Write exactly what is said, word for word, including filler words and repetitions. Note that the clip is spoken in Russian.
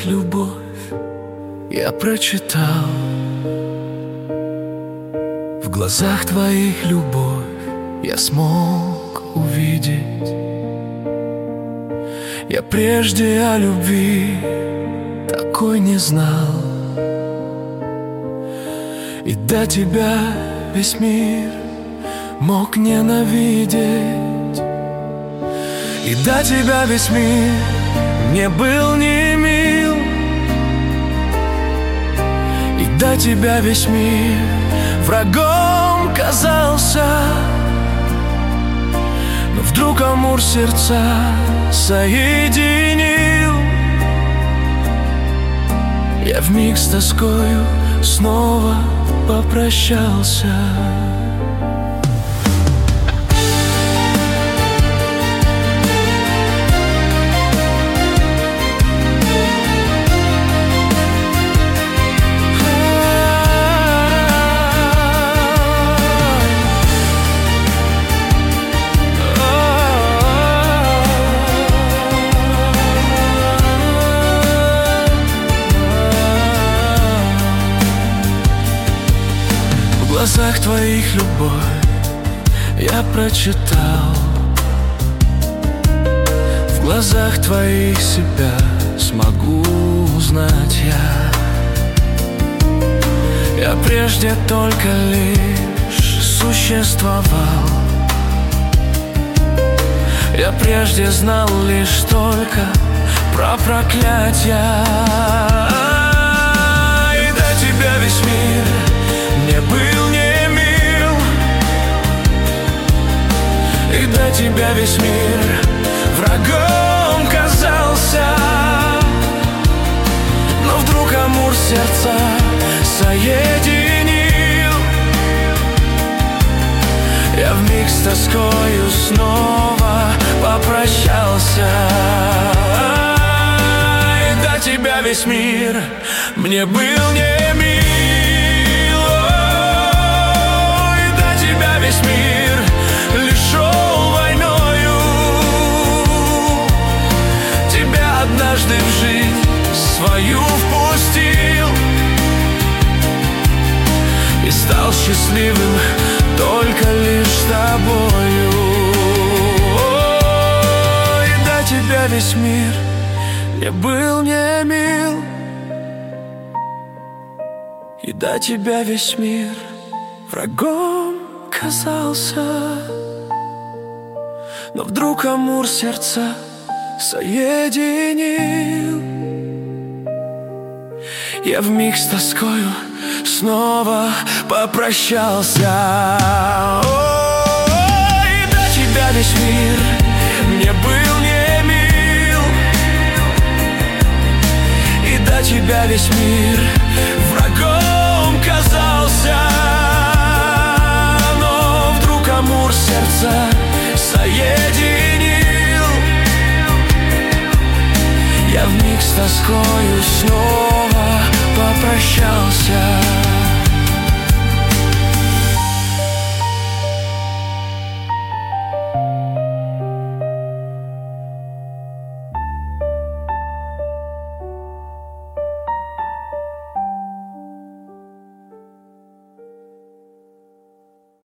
твоих любовь я прочитал. В глазах твоих любовь я смог увидеть. Я прежде о любви такой не знал. И до тебя весь мир мог ненавидеть. И до тебя весь мир не был не мил. И до тебя весь мир врагом казался. Но вдруг Амур сердца соединил. Я вмиг с тоскою снова попрощался. В глазах твоих любовь я прочитал. В глазах твоих себя смогу узнать я. Я прежде только лишь существовал. Я прежде знал лишь только про проклятия. И до тебя весь мир не был не мил. И до тебя весь мир врагом казался. Но вдруг Амур сердца соединил. Я вмиг с тоскою снова попрощался. И до тебя весь мир мне был не мил. Весь мир лишь шел войною. Тебя однажды в жизнь свою впустил. И стал счастливым только лишь с тобою. И до тебя весь мир не был не мил. И до тебя весь мир врагом казался. Но вдруг Амур сердца соединил. Я вмиг с тоскою снова попрощался. О, и до тебя весь мир мне был не мил. И до тебя весь мир врагом казался. Амур сердца соединил. Я вмиг с тоскою снова попрощался.